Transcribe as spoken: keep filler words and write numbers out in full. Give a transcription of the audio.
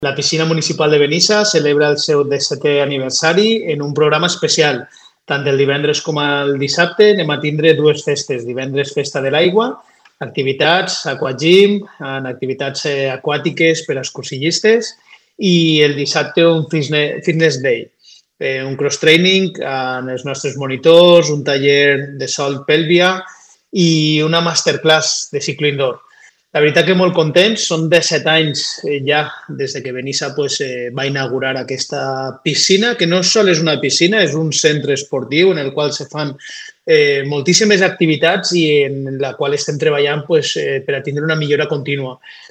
La piscina municipal de Benissa celebra el seu dissetè aniversari en un programa especial. Tant el divendres com el dissabte anem a tindre dues festes. Divendres, festa de l'aigua, activitats, aquagym, en activitats aquàtiques per a excursillistes i el dissabte un fitness day, un cross-training amb els nostres monitors, un taller de sol pèlvia i una masterclass de ciclo indoor. La veritat que molt contents, són disset anys ja des que Benissa pues, eh, va inaugurar aquesta piscina, que no sols és una piscina, és un centre esportiu en el qual se fan eh, moltíssimes activitats i en la qual estem treballant pues, eh, per a tindre una millora contínua.